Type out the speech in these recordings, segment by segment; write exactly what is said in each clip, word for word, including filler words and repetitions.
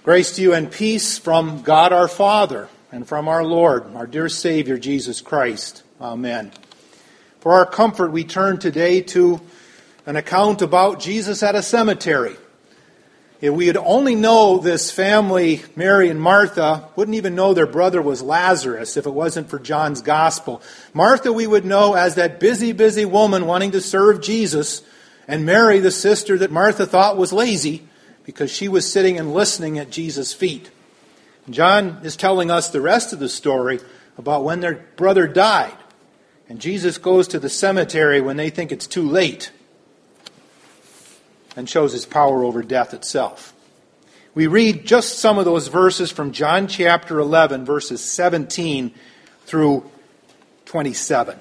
Grace to you and peace from God our Father and from our Lord, our dear Savior, Jesus Christ. Amen. For our comfort, we turn today to an account about Jesus at a cemetery. If we would only know this family, Mary and Martha, wouldn't even know their brother was Lazarus if it wasn't for John's Gospel. Martha we would know as that busy, busy woman wanting to serve Jesus, and Mary, the sister that Martha thought was lazy, because she was sitting and listening at Jesus' feet. John is telling us the rest of the story about when their brother died. And Jesus goes to the cemetery when they think it's too late and shows his power over death itself. We read just some of those verses from John chapter eleven, verses seventeen through twenty-seven.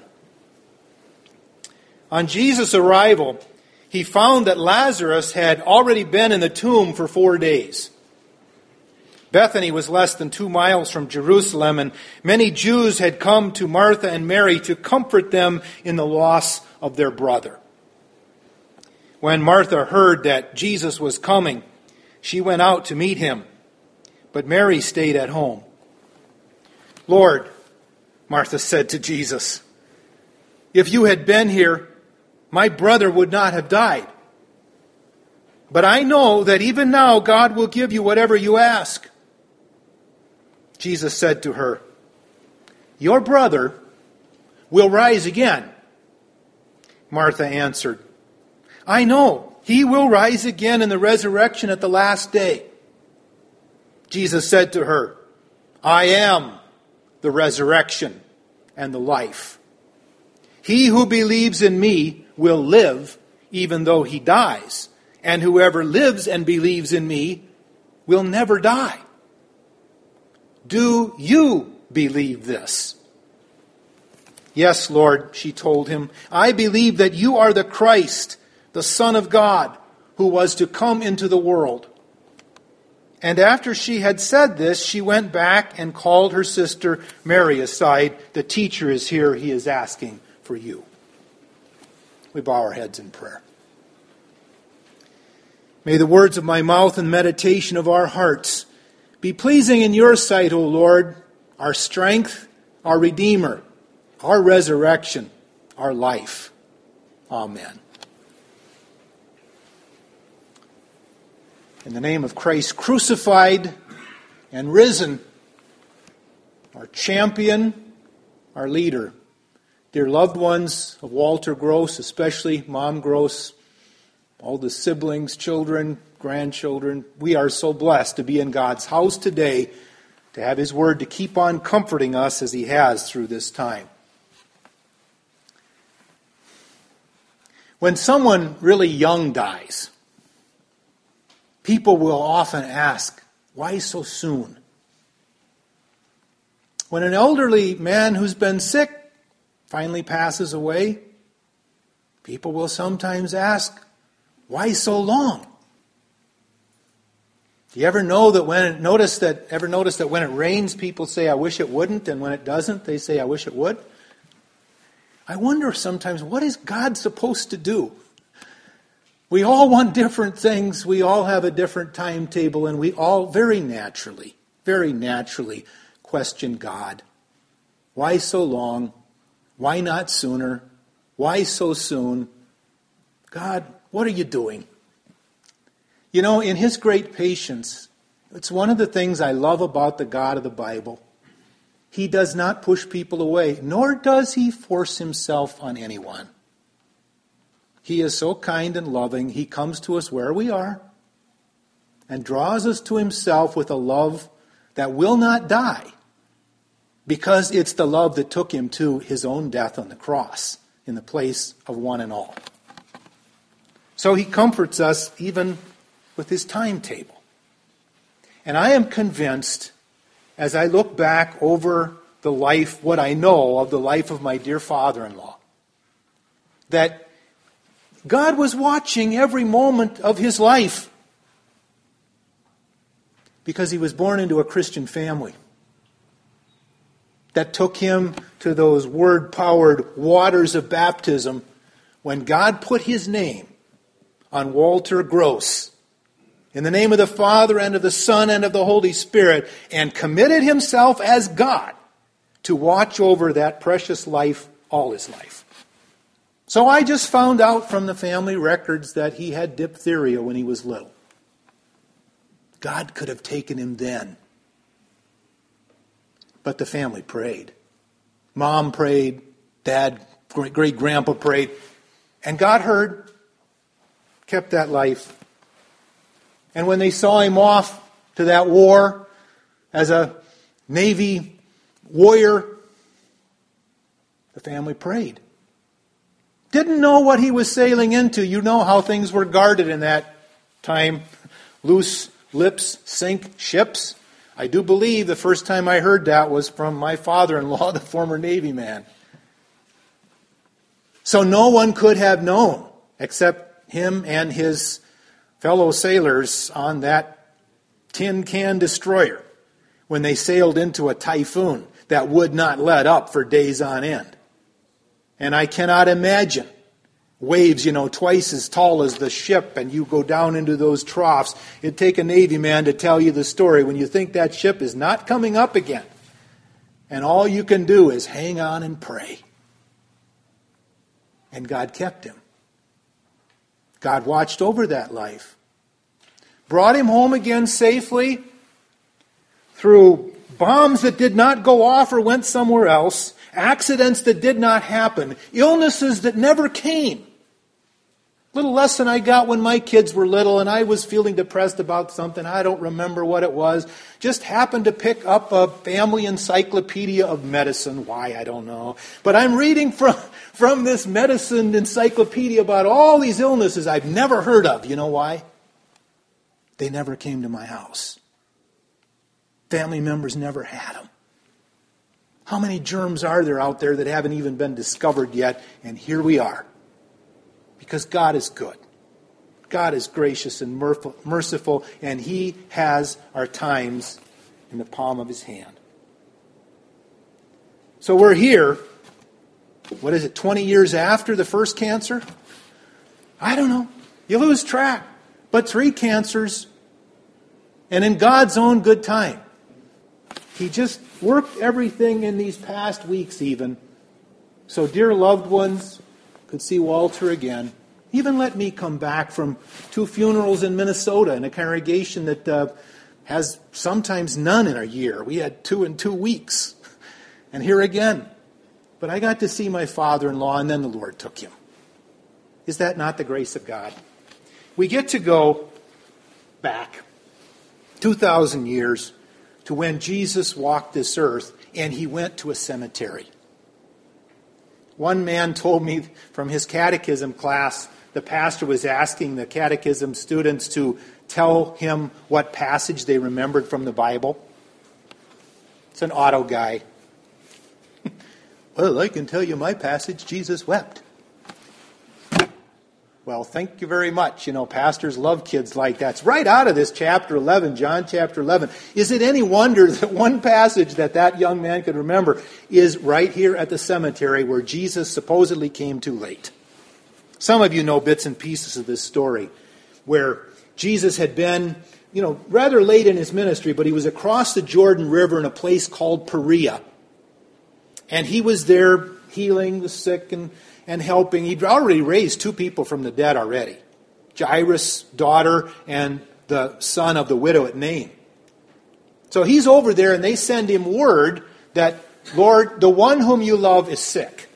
On Jesus' arrival, he found that Lazarus had already been in the tomb for four days. Bethany was less than two miles from Jerusalem, and many Jews had come to Martha and Mary to comfort them in the loss of their brother. When Martha heard that Jesus was coming, she went out to meet him, but Mary stayed at home. "Lord," Martha said to Jesus, "if you had been here, my brother would not have died. But I know that even now God will give you whatever you ask." Jesus said to her, "Your brother will rise again." Martha answered, "I know he will rise again in the resurrection at the last day." Jesus said to her, "I am the resurrection and the life. He who believes in me will live even though he dies, and whoever lives and believes in me will never die. Do you believe this?" "Yes, Lord," she told him, "I believe that you are the Christ, the Son of God, who was to come into the world." And after she had said this, she went back and called her sister Mary aside. "The teacher is here. He is asking for you." We bow our heads in prayer. May the words of my mouth and meditation of our hearts be pleasing in your sight, O Lord, our strength, our Redeemer, our resurrection, our life. Amen. In the name of Christ crucified and risen, our champion, our leader, dear loved ones of Walter Gross, especially Mom Gross, all the siblings, children, grandchildren, we are so blessed to be in God's house today, to have His Word to keep on comforting us as He has through this time. When someone really young dies, people will often ask, "Why so soon?" When an elderly man who's been sick finally passes away, people will sometimes ask, "Why so long?" Do you ever know that when it, notice that ever notice that when it rains, people say, "I wish it wouldn't," and when it doesn't, they say, "I wish it would"? I wonder sometimes, what is God supposed to do? We all want different things. We all have a different timetable, and we all very naturally, very naturally question God. Why so long? Why not sooner? Why so soon? God, what are you doing? You know, in His great patience, it's one of the things I love about the God of the Bible. He does not push people away, nor does He force Himself on anyone. He is so kind and loving, He comes to us where we are and draws us to Himself with a love that will not die, because it's the love that took Him to His own death on the cross in the place of one and all. So He comforts us even with His timetable. And I am convinced, as I look back over the life, what I know of the life of my dear father-in-law, that God was watching every moment of his life, because he was born into a Christian family that took him to those word-powered waters of baptism when God put His name on Walter Gross in the name of the Father and of the Son and of the Holy Spirit, and committed himself as God to watch over that precious life all his life. So I just found out from the family records that he had diphtheria when he was little. God could have taken him then. But the family prayed. Mom prayed, Dad, great-grandpa prayed, and God heard, kept that life. And when they saw him off to that war as a Navy warrior, the family prayed. Didn't know what he was sailing into. You know how things were guarded in that time. Loose lips sink ships. I do believe the first time I heard that was from my father-in-law, the former Navy man. So no one could have known except him and his fellow sailors on that tin can destroyer when they sailed into a typhoon that would not let up for days on end. And I cannot imagine waves, you know, twice as tall as the ship, and you go down into those troughs. It'd take a Navy man to tell you the story when you think that ship is not coming up again. And all you can do is hang on and pray. And God kept him. God watched over that life. Brought him home again safely through bombs that did not go off or went somewhere else, accidents that did not happen, illnesses that never came. Little lesson I got when my kids were little and I was feeling depressed about something. I don't remember what it was. Just happened to pick up a family encyclopedia of medicine. Why, I don't know. But I'm reading from, from this medicine encyclopedia about all these illnesses I've never heard of. You know why? They never came to my house. Family members never had them. How many germs are there out there that haven't even been discovered yet? And here we are. Because God is good. God is gracious and merciful, and He has our times in the palm of His hand. So we're here, what is it, twenty years after the first cancer? I don't know. You lose track. But three cancers, and in God's own good time. He just worked everything in these past weeks even. So dear loved ones, could see Walter again. Even let me come back from two funerals in Minnesota in a congregation that uh, has sometimes none in a year. We had two in two weeks. And here again. But I got to see my father-in-law, and then the Lord took him. Is that not the grace of God? We get to go back two thousand years to when Jesus walked this earth and He went to a cemetery. One man told me from his catechism class, the pastor was asking the catechism students to tell him what passage they remembered from the Bible. It's an auto guy. Well, I can tell you my passage, Jesus wept. Well, thank you very much. You know, pastors love kids like that. It's right out of this chapter eleven, John chapter eleven. Is it any wonder that one passage that that young man could remember is right here at the cemetery where Jesus supposedly came too late? Some of you know bits and pieces of this story where Jesus had been, you know, rather late in his ministry, but he was across the Jordan River in a place called Perea. And he was there healing the sick and and helping. He'd already raised two people from the dead already. Jairus' daughter and the son of the widow at Nain. So he's over there and they send him word that, Lord, the one whom you love is sick.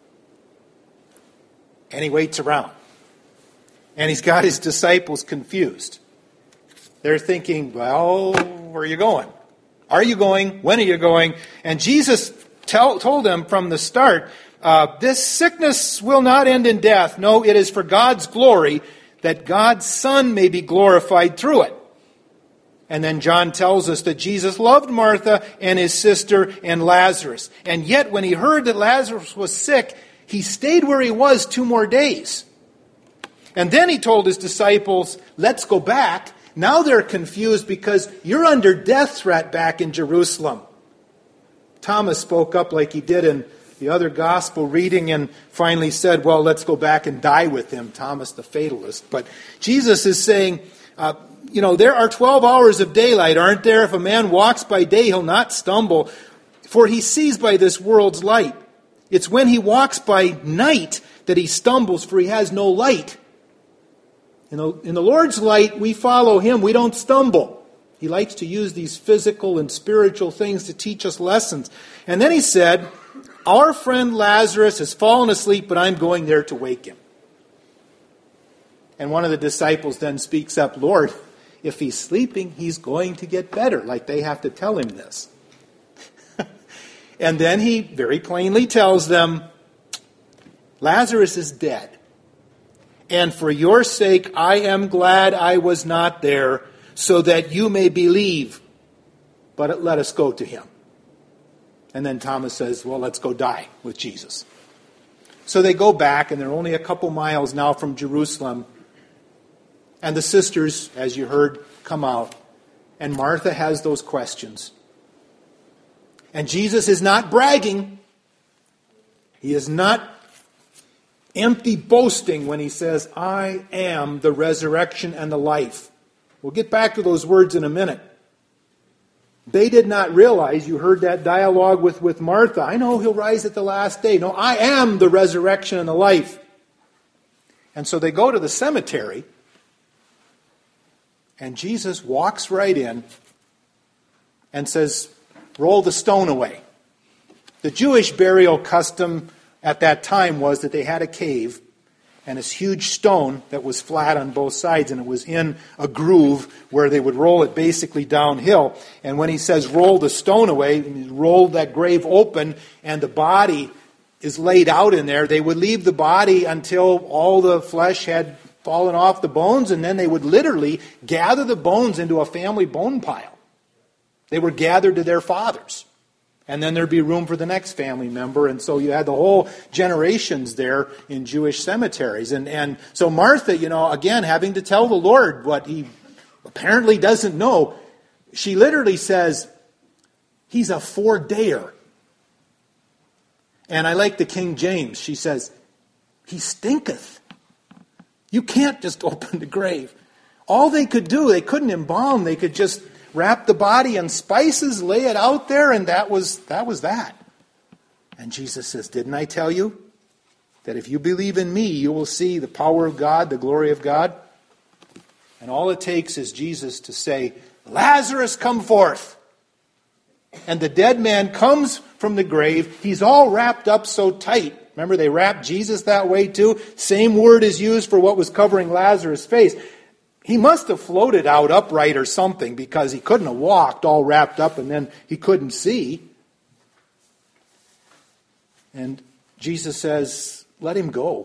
And he waits around. And he's got his disciples confused. They're thinking, well, where are you going? Are you going? When are you going? And Jesus tell, told them from the start, Uh, this sickness will not end in death. No, it is for God's glory, that God's Son may be glorified through it. And then John tells us that Jesus loved Martha and his sister and Lazarus. And yet when he heard that Lazarus was sick, he stayed where he was two more days. And then he told his disciples, let's go back. Now they're confused because you're under death threat back in Jerusalem. Thomas spoke up like he did in the other gospel reading and finally said, well, let's go back and die with him, Thomas the fatalist. But Jesus is saying, uh, you know, there are twelve hours of daylight, aren't there? If a man walks by day, he'll not stumble, for he sees by this world's light. It's when he walks by night that he stumbles, for he has no light. In the, in the Lord's light, we follow him. We don't stumble. He likes to use these physical and spiritual things to teach us lessons. And then he said, our friend Lazarus has fallen asleep, but I'm going there to wake him. And one of the disciples then speaks up, Lord, if he's sleeping, he's going to get better. Like they have to tell him this. And then he very plainly tells them, Lazarus is dead. And for your sake, I am glad I was not there, so that you may believe. But let us go to him. And then Thomas says, well, let's go die with Jesus. So they go back, and they're only a couple miles now from Jerusalem. And the sisters, as you heard, come out. And Martha has those questions. And Jesus is not bragging. He is not empty boasting when he says, I am the resurrection and the life. We'll get back to those words in a minute. They did not realize, you heard that dialogue with, with Martha, I know he'll rise at the last day. No, I am the resurrection and the life. And so they go to the cemetery, and Jesus walks right in and says, roll the stone away. The Jewish burial custom at that time was that they had a cave and this huge stone that was flat on both sides, and it was in a groove where they would roll it basically downhill. And when he says roll the stone away, roll that grave open and the body is laid out in there, they would leave the body until all the flesh had fallen off the bones, and then they would literally gather the bones into a family bone pile. They were gathered to their fathers. And then there'd be room for the next family member. And so you had the whole generations there in Jewish cemeteries. And, and so Martha, you know, again, having to tell the Lord what he apparently doesn't know, she literally says, he's a four-dayer. And I like the King James. She says, he stinketh. You can't just open the grave. All they could do, they couldn't embalm. They could just wrap the body in spices, lay it out there, and that was that was that. And Jesus says, didn't I tell you that if you believe in me, you will see the power of God, the glory of God? And all it takes is Jesus to say, Lazarus, come forth. And the dead man comes from the grave. He's all wrapped up so tight. Remember, they wrapped Jesus that way too. Same word is used for what was covering Lazarus' face. He must have floated out upright or something, because he couldn't have walked all wrapped up and then he couldn't see. And Jesus says, let him go.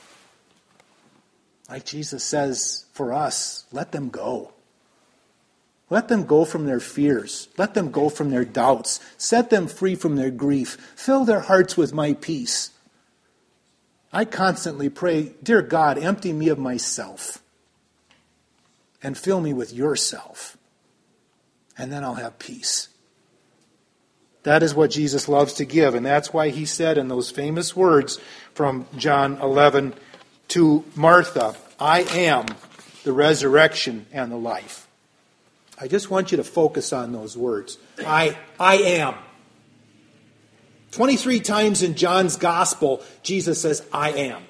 Like Jesus says for us, let them go. Let them go from their fears. Let them go from their doubts. Set them free from their grief. Fill their hearts with my peace. I constantly pray, dear God, empty me of myself and fill me with yourself, and then I'll have peace. That is what Jesus loves to give, and that's why he said in those famous words from John eleven to Martha, I am the resurrection and the life. I just want you to focus on those words. I, I am. twenty-three times in John's gospel, Jesus says, I am.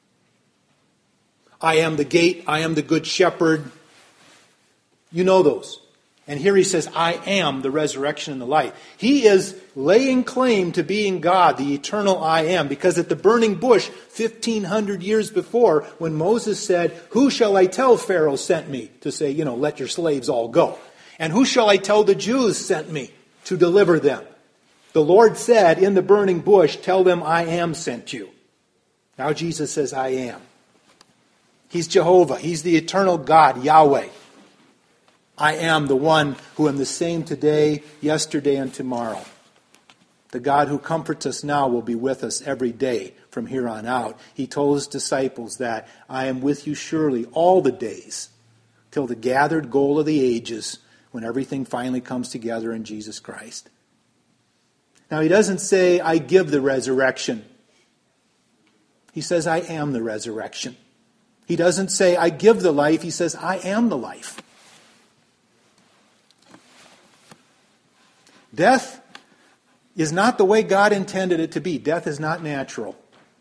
I am the gate, I am the good shepherd. You know those. And here he says, I am the resurrection and the life. He is laying claim to being God, the eternal I am. Because at the burning bush, fifteen hundred years before, when Moses said, who shall I tell Pharaoh sent me? To say, you know, let your slaves all go. And who shall I tell the Jews sent me to deliver them? The Lord said in the burning bush, tell them I am sent you. Now Jesus says, I am. He's Jehovah. He's the eternal God, Yahweh. I am the one who am the same today, yesterday, and tomorrow. The God who comforts us now will be with us every day from here on out. He told his disciples that I am with you surely all the days till the gathered goal of the ages, when everything finally comes together in Jesus Christ. Now he doesn't say, I give the resurrection. He says, I am the resurrection. He doesn't say, I give the life. He says, I am the life. Death is not the way God intended it to be. Death is not natural.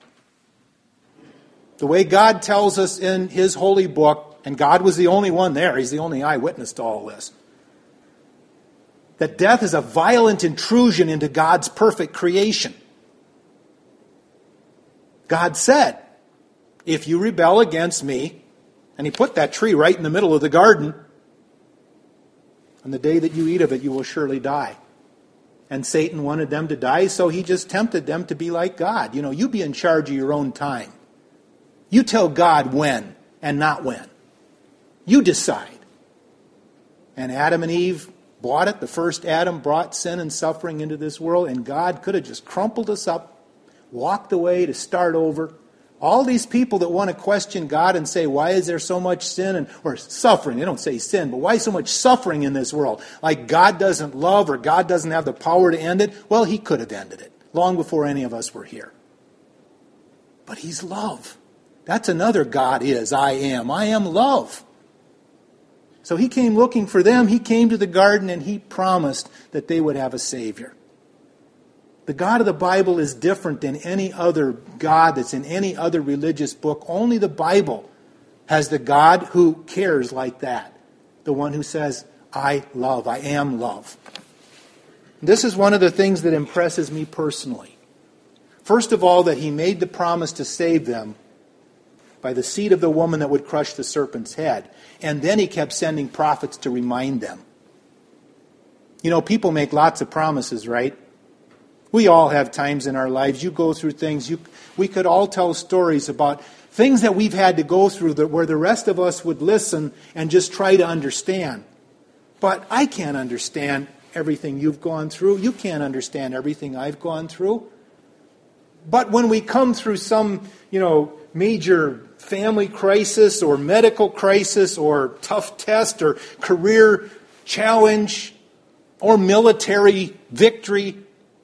The way God tells us in His holy book, and God was the only one there, He's the only eyewitness to all this, that death is a violent intrusion into God's perfect creation. God said, if you rebel against me, and He put that tree right in the middle of the garden, on the day that you eat of it, you will surely die. And Satan wanted them to die, so he just tempted them to be like God. You know, you be in charge of your own time. You tell God when and not when. You decide. And Adam and Eve bought it. The first Adam brought sin and suffering into this world, and God could have just crumpled us up, walked away to start over. All these people that want to question God and say, why is there so much sin and or suffering? They don't say sin, but why so much suffering in this world? Like God doesn't love or God doesn't have the power to end it? Well, He could have ended it long before any of us were here. But He's love. That's another God is, I am. I am love. So He came looking for them. He came to the garden and He promised that they would have a Savior. The God of the Bible is different than any other God that's in any other religious book. Only the Bible has the God who cares like that. The one who says, I love, I am love. This is one of the things that impresses me personally. First of all, that He made the promise to save them by the seed of the woman that would crush the serpent's head. And then He kept sending prophets to remind them. You know, people make lots of promises, right? We all have times in our lives. You go through things. You, we could all tell stories about things that we've had to go through that where the rest of us would listen and just try to understand. But I can't understand everything you've gone through. You can't understand everything I've gone through. But when we come through some, you know, major family crisis or medical crisis or tough test or career challenge or military victory,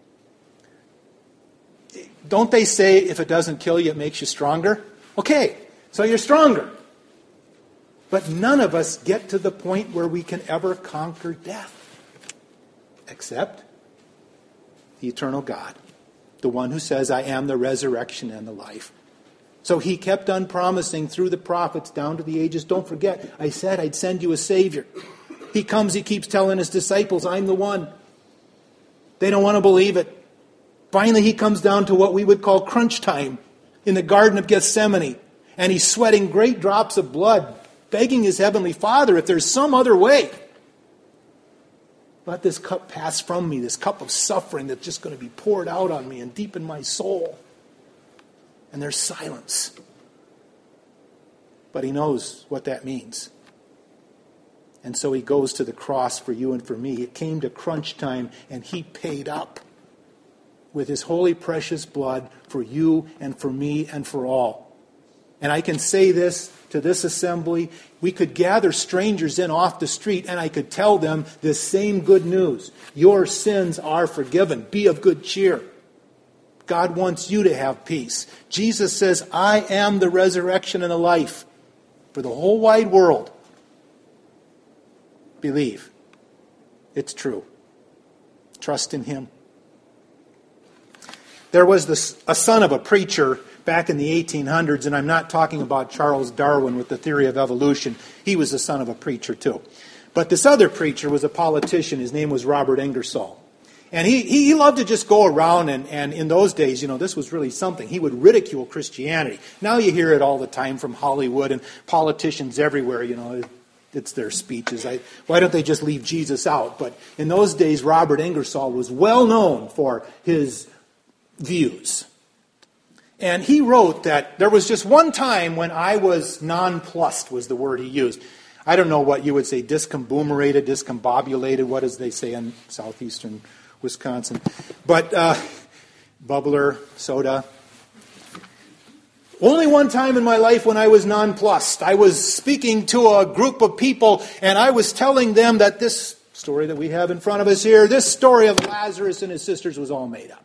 don't they say if it doesn't kill you, it makes you stronger? Okay, so you're stronger. But none of us get to the point where we can ever conquer death. Except the eternal God. The one who says, I am the resurrection and the life. So He kept on promising through the prophets down to the ages. Don't forget, I said I'd send you a Savior. He comes, He keeps telling His disciples, I'm the one. They don't want to believe it. Finally, He comes down to what we would call crunch time in the Garden of Gethsemane. And He's sweating great drops of blood, begging His Heavenly Father if there's some other way. Let this cup pass from me, this cup of suffering that's just going to be poured out on me and deep in my soul. And there's silence. But He knows what that means. And so He goes to the cross for you and for me. It came to crunch time and He paid up with His holy precious blood for you and for me and for all. And I can say this to this assembly. We could gather strangers in off the street and I could tell them this same good news. Your sins are forgiven. Be of good cheer. God wants you to have peace. Jesus says, I am the resurrection and the life for the whole wide world. Believe. It's true. Trust in Him. There was this, a son of a preacher back in the eighteen hundreds, and I'm not talking about Charles Darwin with the theory of evolution. He was the son of a preacher too. But this other preacher was a politician. His name was Robert Ingersoll. And he, he loved to just go around, and, and in those days, you know, this was really something. He would ridicule Christianity. Now you hear it all the time from Hollywood and politicians everywhere, you know. It's their speeches. I, why don't they just leave Jesus out? But in those days, Robert Ingersoll was well known for his views. And he wrote that there was just one time when I was nonplussed, was the word he used. I don't know what you would say, discombobulated, discombobulated, what does they say in southeastern Wisconsin? But uh, bubbler, soda. Only one time in my life when I was nonplussed. I was speaking to a group of people and I was telling them that this story that we have in front of us here, this story of Lazarus and his sisters was all made up.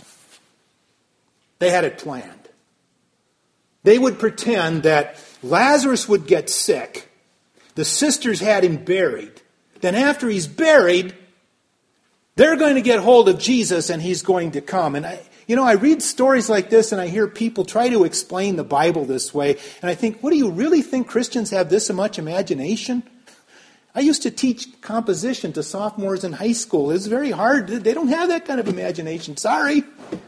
They had it planned. They would pretend that Lazarus would get sick. The sisters had him buried. Then after he's buried, They're going to get hold of Jesus and he's going to come. And I, you know, I read stories like this and I hear people try to explain the Bible this way. And I think, what do you really think Christians have this much imagination? I used to teach composition to sophomores in high school. It's very hard. They don't have that kind of imagination. Sorry.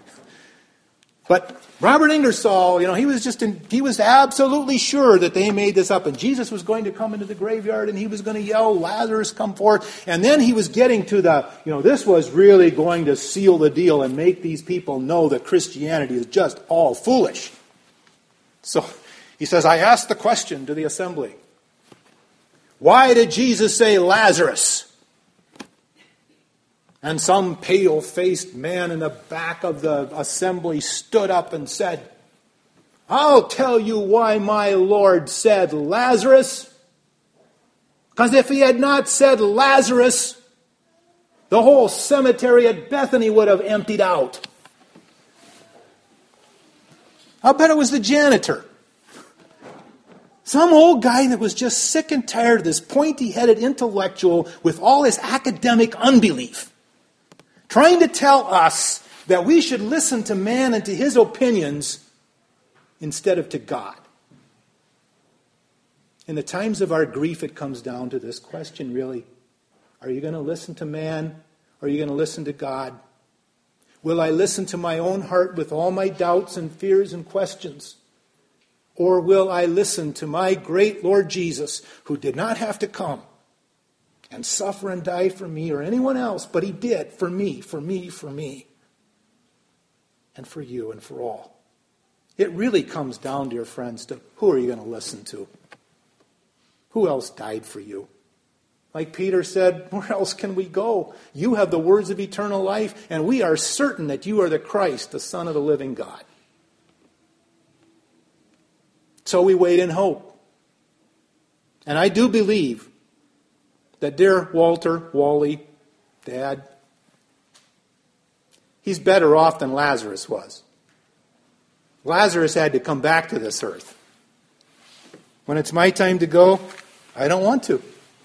But Robert Ingersoll, you know, he was just in, he was absolutely sure that they made this up. And Jesus was going to come into the graveyard and he was going to yell, Lazarus, come forth. And then he was getting to the, you know, this was really going to seal the deal and make these people know that Christianity is just all foolish. So he says, I asked the question to the assembly. Why did Jesus say Lazarus? And some pale-faced man in the back of the assembly stood up and said, I'll tell you why my Lord said Lazarus. Because if he had not said Lazarus, the whole cemetery at Bethany would have emptied out. I'll bet it was the janitor. Some old guy that was just sick and tired of this pointy-headed intellectual with all his academic unbelief, trying to tell us that we should listen to man and to his opinions instead of to God. In the times of our grief, it comes down to this question, really. Are you going to listen to man, or are you going to listen to God? Will I listen to my own heart with all my doubts and fears and questions? Or will I listen to my great Lord Jesus, who did not have to come and suffer and die for me or anyone else, but he did for me, for me, for me, and for you and for all. It really comes down, dear friends, to who are you going to listen to? Who else died for you? Like Peter said, where else can we go? You have the words of eternal life, and we are certain that you are the Christ, the Son of the living God. So we wait in hope. And I do believe that dear Walter, Wally, Dad, he's better off than Lazarus was. Lazarus had to come back to this earth. When it's my time to go, I don't want to.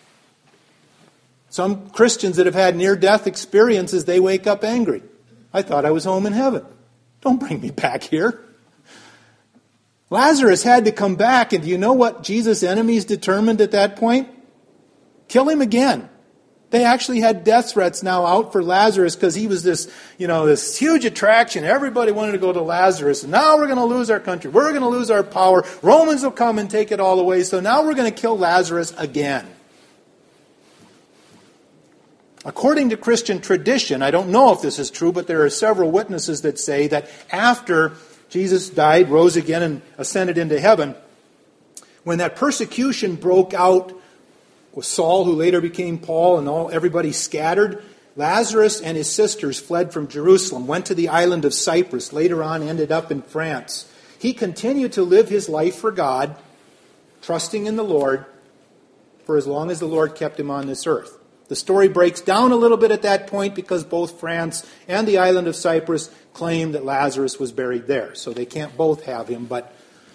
Some Christians that have had near-death experiences, they wake up angry. I thought I was home in heaven. Don't bring me back here. Lazarus had to come back, and do you know what Jesus' enemies determined at that point? Kill him again. They actually had death threats now out for Lazarus because he was this, you know, this huge attraction. Everybody wanted to go to Lazarus. And now we're going to lose our country. We're going to lose our power. Romans will come and take it all away. So now we're going to kill Lazarus again. According to Christian tradition, I don't know if this is true, but there are several witnesses that say that after Jesus died, rose again, and ascended into heaven, when that persecution broke out with Saul, who later became Paul, and all everybody scattered, Lazarus and his sisters fled from Jerusalem, went to the island of Cyprus, later on ended up in France. He continued to live his life for God, trusting in the Lord, for as long as the Lord kept him on this earth. The story breaks down a little bit at that point because both France and the island of Cyprus claim that Lazarus was buried there. So they can't both have him, but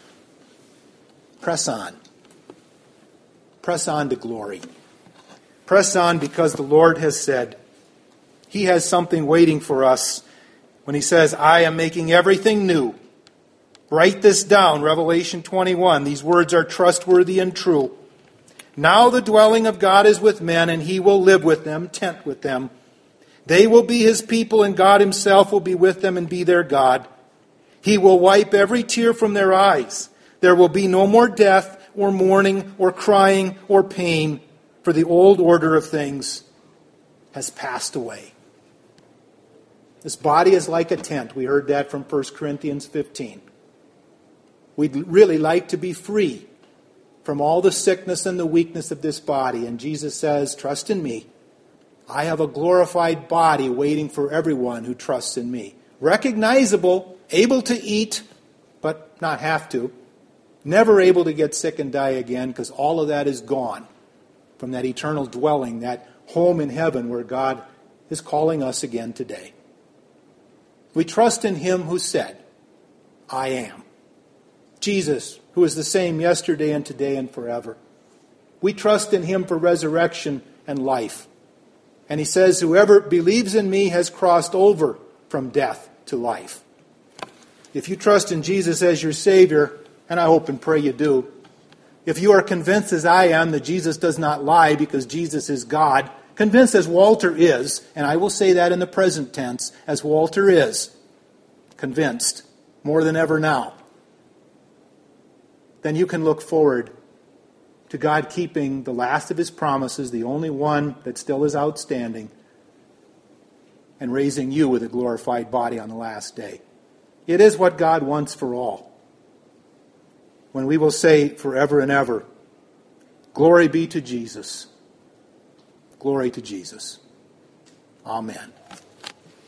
press on. Press on to glory. Press on because the Lord has said He has something waiting for us when He says, I am making everything new. Write this down, Revelation twenty-one. These words are trustworthy and true. Now the dwelling of God is with men, and He will live with them, tent with them. They will be His people, and God Himself will be with them and be their God. He will wipe every tear from their eyes. There will be no more death, or mourning, or crying, or pain, for the old order of things has passed away. This body is like a tent. We heard that from First Corinthians fifteen. We'd really like to be free from all the sickness and the weakness of this body. And Jesus says, trust in me. I have a glorified body waiting for everyone who trusts in me. Recognizable, able to eat, but not have to. Never able to get sick and die again, because all of that is gone from that eternal dwelling, that home in heaven where God is calling us again today. We trust in Him who said, I am. Jesus, who is the same yesterday and today and forever. We trust in Him for resurrection and life. And he says, whoever believes in me has crossed over from death to life. If you trust in Jesus as your Savior, and I hope and pray you do, if you are convinced as I am that Jesus does not lie because Jesus is God, convinced as Walter is, and I will say that in the present tense, as Walter is, convinced more than ever now, then you can look forward to God keeping the last of his promises, the only one that still is outstanding, and raising you with a glorified body on the last day. It is what God wants for all. When we will say forever and ever, glory be to Jesus. Glory to Jesus. Amen.